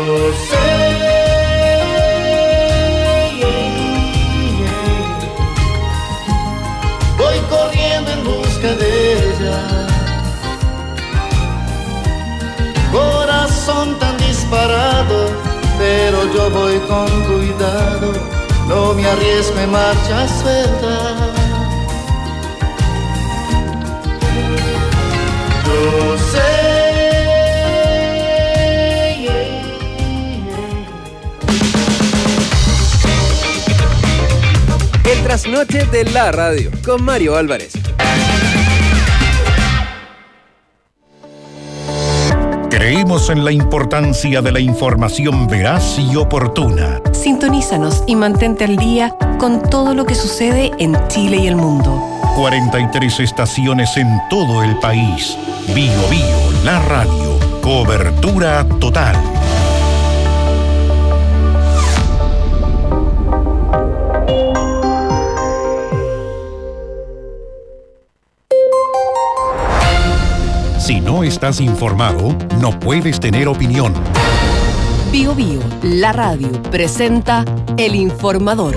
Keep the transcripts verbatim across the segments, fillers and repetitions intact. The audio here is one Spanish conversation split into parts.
Yo sé, voy corriendo en busca de ella. Corazón tan disparado, pero yo voy con cuidado, no me arriesgo en marcha suelta. Yo sé. El trasnoche de la radio con Mario Álvarez. Creemos en la importancia de la información veraz y oportuna. Sintonízanos y mantente al día con todo lo que sucede en Chile y el mundo. cuarenta y tres estaciones en todo el país. Bio Bio, la radio. Cobertura total. Si no estás informado, no puedes tener opinión. Bio Bio, la radio, presenta El Informador.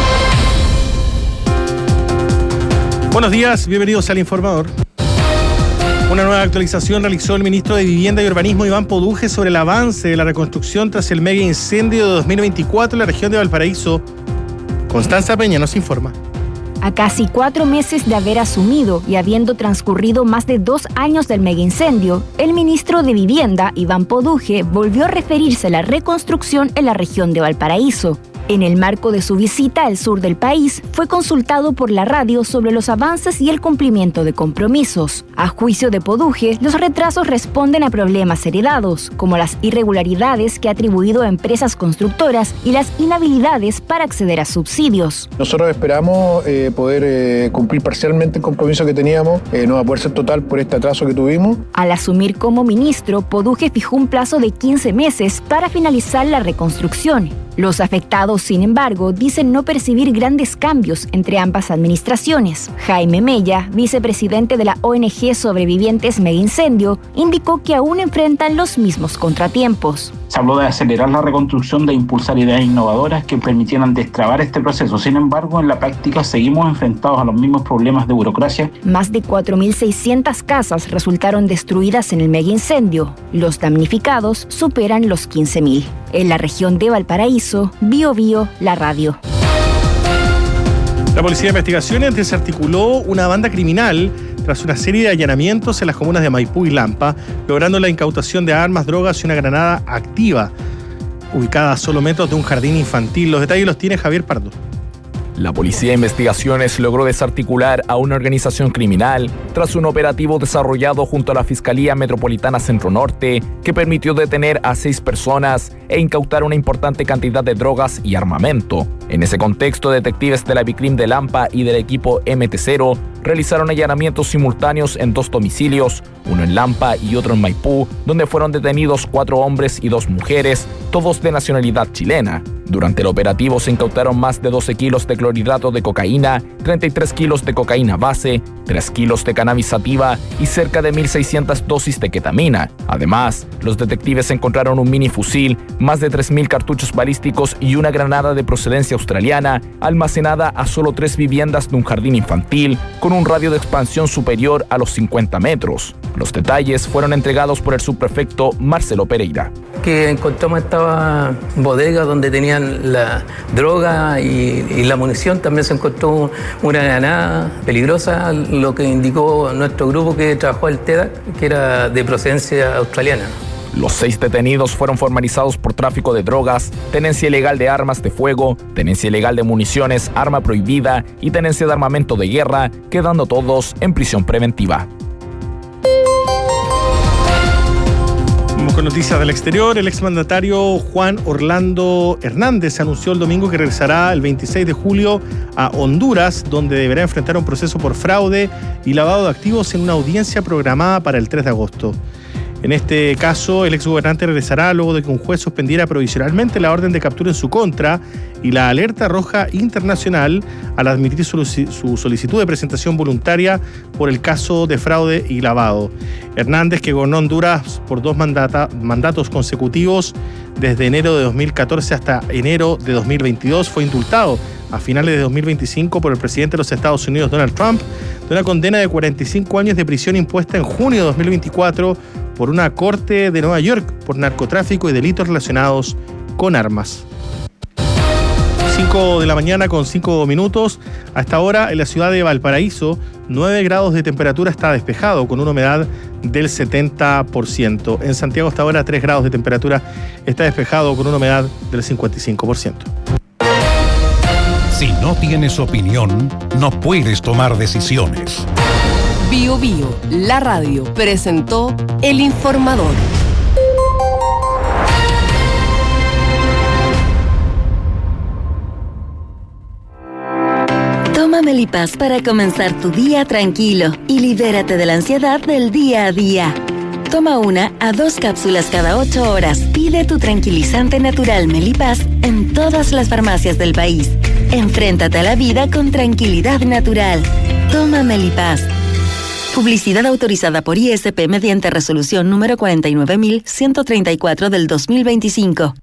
Buenos días, bienvenidos al Informador. Una nueva actualización realizó el ministro de Vivienda y Urbanismo, Iván Poduje, sobre el avance de la reconstrucción tras el mega incendio de dos mil veinticuatro en la región de Valparaíso. Constanza Peña nos informa. A casi cuatro meses de haber asumido y habiendo transcurrido más de dos años del megaincendio, el ministro de Vivienda, Iván Poduje, volvió a referirse a la reconstrucción en la región de Valparaíso. En el marco de su visita al sur del país, fue consultado por la radio sobre los avances y el cumplimiento de compromisos. A juicio de Poduje, los retrasos responden a problemas heredados, como las irregularidades que ha atribuido a empresas constructoras y las inhabilidades para acceder a subsidios. Nosotros esperamos eh, poder eh, cumplir parcialmente el compromiso que teníamos, eh, no va a poder ser total por este atraso que tuvimos. Al asumir como ministro, Poduje fijó un plazo de quince meses para finalizar la reconstrucción. Los afectados, sin embargo, dicen no percibir grandes cambios entre ambas administraciones. Jaime Mella, vicepresidente de la O N G Sobrevivientes Megaincendio, indicó que aún enfrentan los mismos contratiempos. Se habló de acelerar la reconstrucción, de impulsar ideas innovadoras que permitieran destrabar este proceso. Sin embargo, en la práctica seguimos enfrentados a los mismos problemas de burocracia. Más de cuatro mil seiscientas casas resultaron destruidas en el megaincendio. Los damnificados superan los quince mil. En la región de Valparaíso, Bio Bio, la radio. La Policía de Investigaciones desarticuló una banda criminal tras una serie de allanamientos en las comunas de Maipú y Lampa, logrando la incautación de armas, drogas y una granada activa, ubicada a solo metros de un jardín infantil. Los detalles los tiene Javier Pardo. La Policía de Investigaciones logró desarticular a una organización criminal tras un operativo desarrollado junto a la Fiscalía Metropolitana Centro Norte que permitió detener a seis personas e incautar una importante cantidad de drogas y armamento. En ese contexto, detectives de la Bicrim de Lampa y del equipo M T cero realizaron allanamientos simultáneos en dos domicilios, uno en Lampa y otro en Maipú, donde fueron detenidos cuatro hombres y dos mujeres, todos de nacionalidad chilena. Durante el operativo se incautaron más de doce kilos de clorhidrato de cocaína, treinta y tres kilos de cocaína base, tres kilos de cannabis sativa y cerca de mil seiscientas dosis de ketamina. Además, los detectives encontraron un minifusil, más de tres mil cartuchos balísticos y una granada de procedencia australiana almacenada a solo tres viviendas de un jardín infantil con un radio de expansión superior a los cincuenta metros. Los detalles fueron entregados por el subprefecto Marcelo Pereira. Que encontramos esta bodega donde tenían la droga y, y la munición. También se encontró una granada peligrosa, lo que indicó nuestro grupo que trabajó el TEDAC, que era de procedencia australiana. Los seis detenidos fueron formalizados por tráfico de drogas, tenencia ilegal de armas de fuego, tenencia ilegal de municiones, arma prohibida y tenencia de armamento de guerra, quedando todos en prisión preventiva. Vamos con noticias del exterior. El exmandatario Juan Orlando Hernández anunció el domingo que regresará el veintiséis de julio a Honduras, donde deberá enfrentar un proceso por fraude y lavado de activos en una audiencia programada para el tres de agosto. En este caso, el exgobernante regresará luego de que un juez suspendiera provisionalmente la orden de captura en su contra y la alerta roja internacional al admitir su, su solicitud de presentación voluntaria por el caso de fraude y lavado. Hernández, que gobernó Honduras por dos mandata, mandatos consecutivos desde enero de dos mil catorce hasta enero de dos mil veintidós, fue indultado a finales de dos mil veinticinco por el presidente de los Estados Unidos, Donald Trump, de una condena de cuarenta y cinco años de prisión impuesta en junio de dos mil veinticuatro por una corte de Nueva York por narcotráfico y delitos relacionados con armas. cinco de la mañana con cinco minutos. A esta hora en la ciudad de Valparaíso, nueve grados de temperatura, está despejado con una humedad del setenta por ciento. En Santiago hasta ahora tres grados de temperatura, está despejado con una humedad del cincuenta y cinco por ciento. Si no tienes opinión, no puedes tomar decisiones. Bio Bio, la radio, presentó El Informador. Toma Melipaz para comenzar tu día tranquilo y libérate de la ansiedad del día a día. Toma una a dos cápsulas cada ocho horas. Pide tu tranquilizante natural Melipaz en todas las farmacias del país. Enfréntate a la vida con tranquilidad natural. Toma Melipaz. Publicidad autorizada por I S P mediante resolución número cuarenta y nueve mil ciento treinta y cuatro del dos mil veinticinco.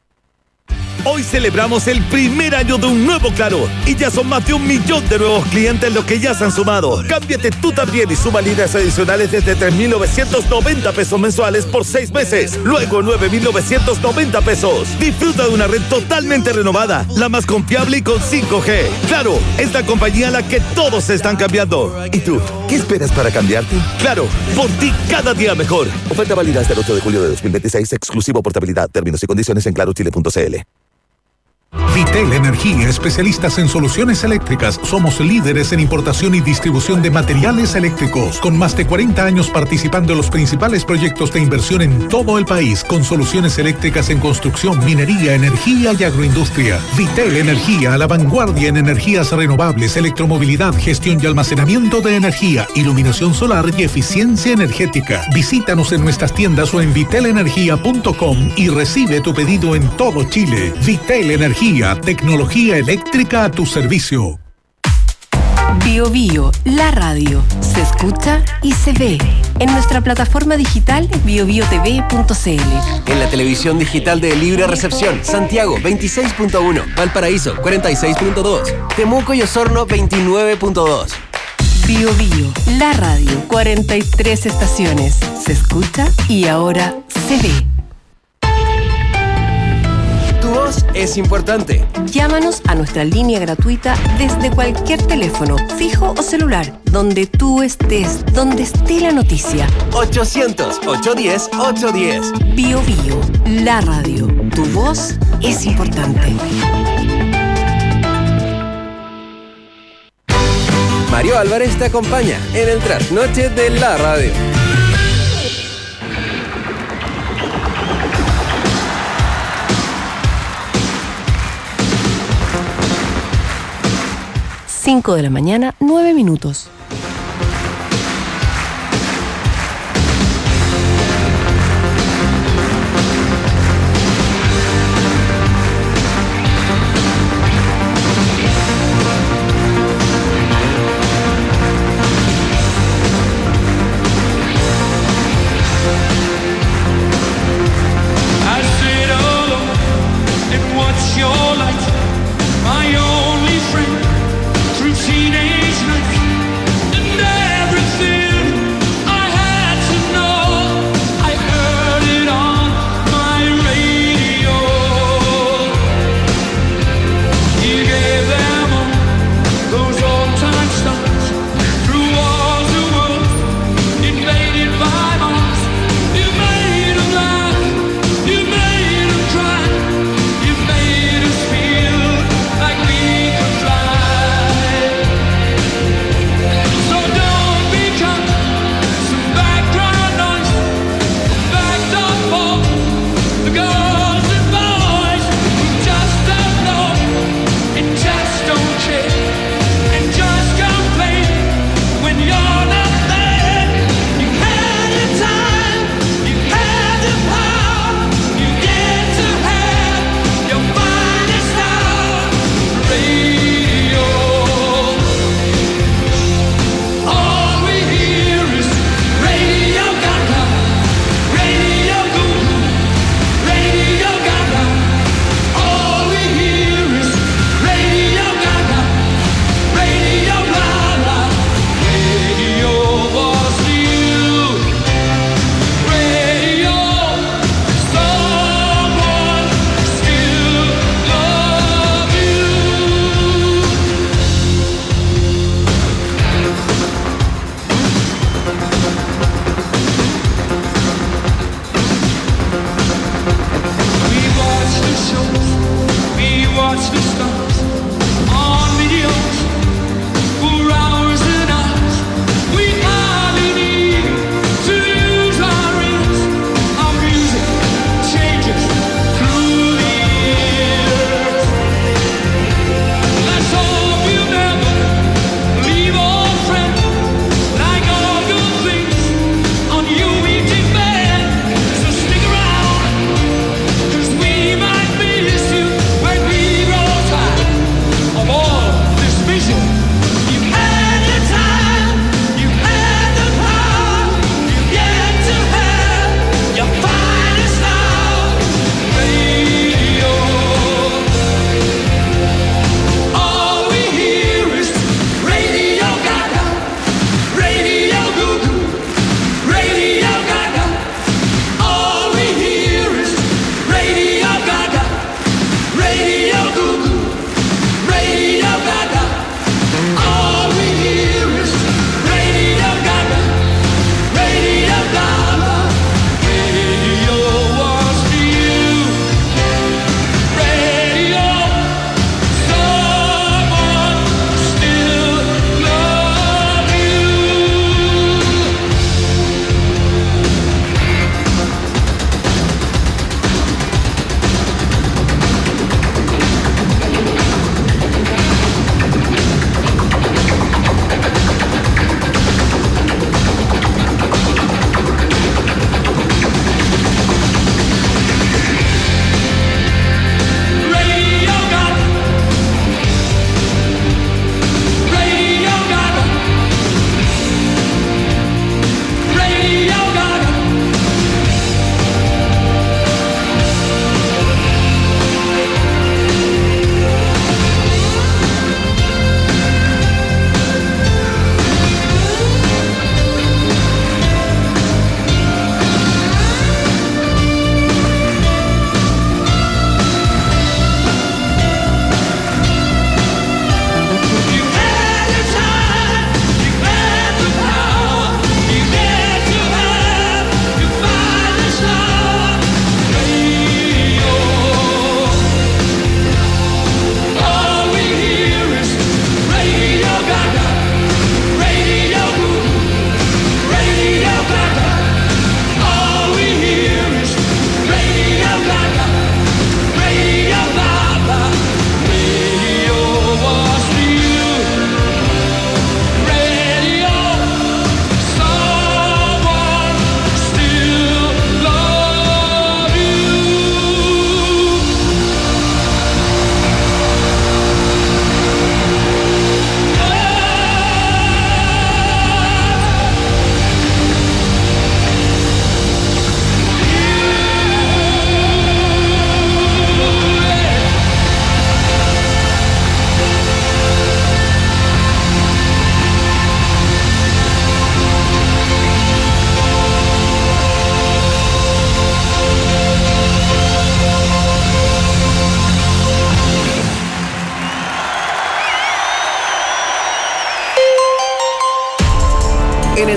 Hoy celebramos el primer año de un nuevo Claro y ya son más de un millón de nuevos clientes los que ya se han sumado. Cámbiate tú también y suma líneas adicionales desde tres mil novecientos noventa pesos mensuales por seis meses, luego nueve mil novecientos noventa pesos. Disfruta de una red totalmente renovada, la más confiable y con cinco G. Claro, es la compañía a la que todos se están cambiando. ¿Y tú? ¿Qué esperas para cambiarte? Claro, por ti cada día mejor. Oferta válida hasta el ocho de julio de dos mil veintiséis, exclusivo portabilidad. Términos y condiciones en claro chile punto c l. Vitel Energía, especialistas en soluciones eléctricas. Somos líderes en importación y distribución de materiales eléctricos, con más de cuarenta años participando en los principales proyectos de inversión en todo el país, con soluciones eléctricas en construcción, minería, energía y agroindustria. Vitel Energía, a la vanguardia en energías renovables, electromovilidad, gestión y almacenamiento de energía, iluminación solar y eficiencia energética. Visítanos en nuestras tiendas o en vitel energía punto com y recibe tu pedido en todo Chile. Vitel Energía, tecnología eléctrica a tu servicio. Bio Bio, la radio, se escucha y se ve en nuestra plataforma digital bio bio t v punto c l. En la televisión digital de Libre Recepción, Santiago veintiséis punto uno, Valparaíso cuarenta y seis punto dos, Temuco y Osorno veintinueve punto dos. Bio Bio, la radio, cuarenta y tres estaciones, se escucha y ahora se ve. Tu voz es importante. Llámanos a nuestra línea gratuita desde cualquier teléfono, fijo o celular, donde tú estés, donde esté la noticia. ochocientos, ochocientos diez, ochocientos diez. Bio Bio, la radio. Tu voz es importante. Mario Álvarez te acompaña en el trasnoche de la radio. cinco de la mañana, nueve minutos.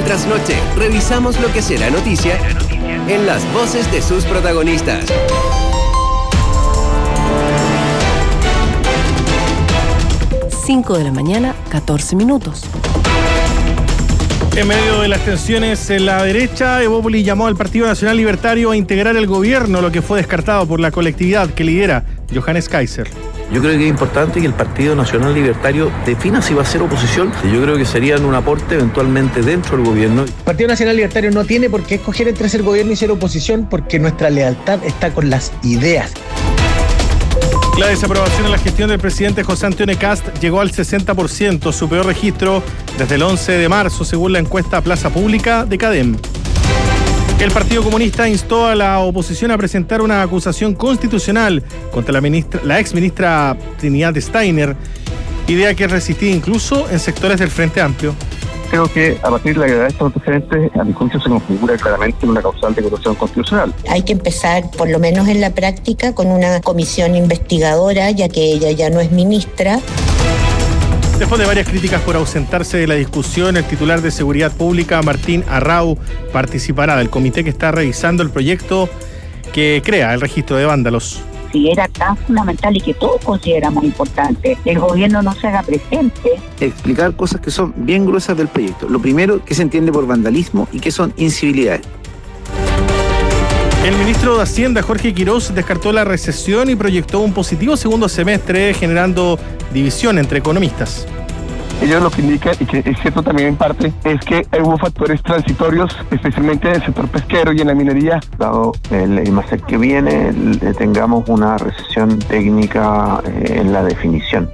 trasnoche revisamos lo que será noticia en las voces de sus protagonistas. cinco de la mañana, catorce minutos. En medio de las tensiones en la derecha, Evópoli llamó al Partido Nacional Libertario a integrar el gobierno, lo que fue descartado por la colectividad que lidera Johannes Kaiser. Yo creo que es importante que el Partido Nacional Libertario defina si va a ser oposición. Yo creo que serían un aporte eventualmente dentro del gobierno. El Partido Nacional Libertario no tiene por qué escoger entre ser gobierno y ser oposición, porque nuestra lealtad está con las ideas. La desaprobación en la gestión del presidente José Antonio Kast llegó al sesenta por ciento, su peor registro desde el once de marzo, según la encuesta Plaza Pública de CADEM. El Partido Comunista instó a la oposición a presentar una acusación constitucional contra la, ministra, la exministra Trinidad Steiner, idea que es resistida incluso en sectores del Frente Amplio. Creo que a partir de la gravedad de estos antecedentes, a mi juicio se configura claramente una causal de corrupción constitucional. Hay que empezar, por lo menos en la práctica, con una comisión investigadora, ya que ella ya no es ministra. Después de varias críticas por ausentarse de la discusión, el titular de Seguridad Pública, Martín Arrau, participará del comité que está revisando el proyecto que crea el registro de vándalos. Si era tan fundamental y que todos consideramos importante, el gobierno no se haga presente. Explicar cosas que son bien gruesas del proyecto. Lo primero, que se entiende por vandalismo y qué son incivilidades. El ministro de Hacienda, Jorge Quirós, descartó la recesión y proyectó un positivo segundo semestre, generando división entre economistas. Ellos lo que indican, y que es cierto también en parte, es que hubo factores transitorios, especialmente en el sector pesquero y en la minería. Dado el I M A S E C que viene, tengamos una recesión técnica en la definición.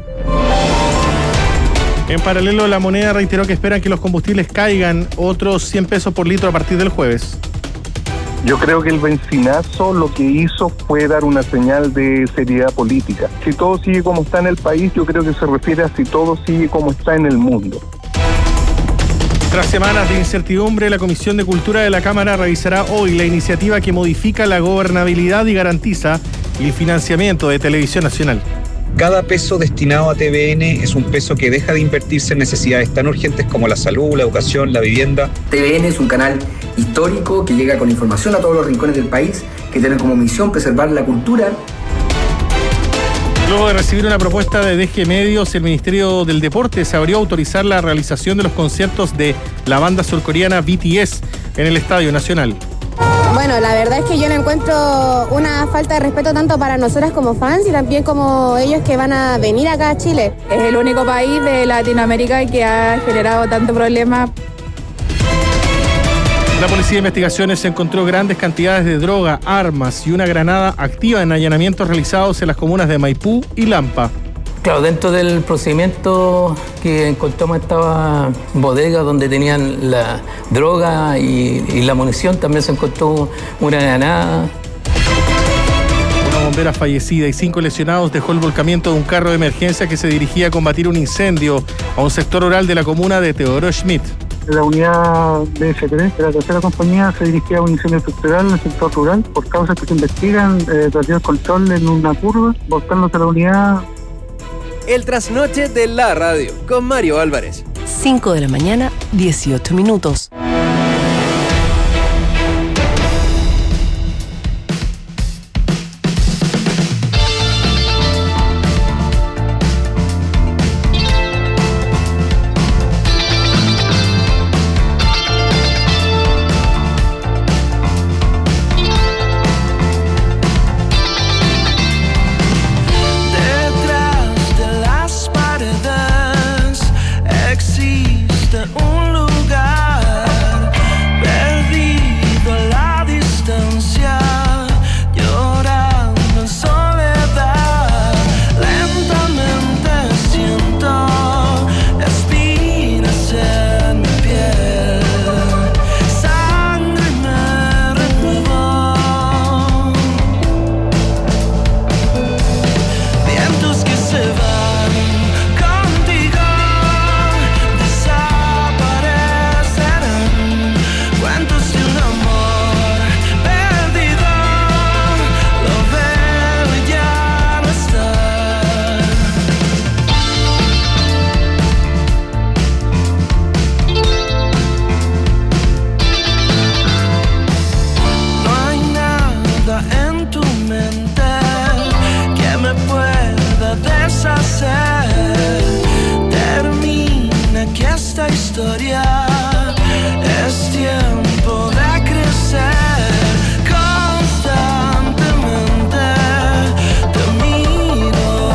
En paralelo, la moneda reiteró que esperan que los combustibles caigan otros cien pesos por litro a partir del jueves. Yo creo que el bencinazo lo que hizo fue dar una señal de seriedad política. Si todo sigue como está en el país, yo creo que se refiere a si todo sigue como está en el mundo. Tras semanas de incertidumbre, la Comisión de Cultura de la Cámara revisará hoy la iniciativa que modifica la gobernabilidad y garantiza el financiamiento de Televisión Nacional. Cada peso destinado a T V N es un peso que deja de invertirse en necesidades tan urgentes como la salud, la educación, la vivienda. T V N es un canal histórico que llega con información a todos los rincones del país, que tiene como misión preservar la cultura. Luego de recibir una propuesta de D G Medios, el Ministerio del Deporte se abrió a autorizar la realización de los conciertos de la banda surcoreana B T S en el Estadio Nacional. Bueno, la verdad es que yo le encuentro una falta de respeto tanto para nosotras como fans y también como ellos que van a venir acá a Chile. Es el único país de Latinoamérica que ha generado tanto problema. La Policía de Investigaciones encontró grandes cantidades de droga, armas y una granada activa en allanamientos realizados en las comunas de Maipú y Lampa. Claro, dentro del procedimiento que encontramos estaba bodega donde tenían la droga y, y la munición, también se encontró una granada. Una bombera fallecida y cinco lesionados dejó el volcamiento de un carro de emergencia que se dirigía a combatir un incendio a un sector rural de la comuna de Teodoro Schmidt. La unidad B F tres de la tercera compañía se dirigía a un incendio estructural en el sector rural por causas que se investigan, eh, perdió el control en una curva, volcándose la unidad. El trasnoche de la radio, con Mario Álvarez. cinco de la mañana, dieciocho minutos. Existe un lugar historia.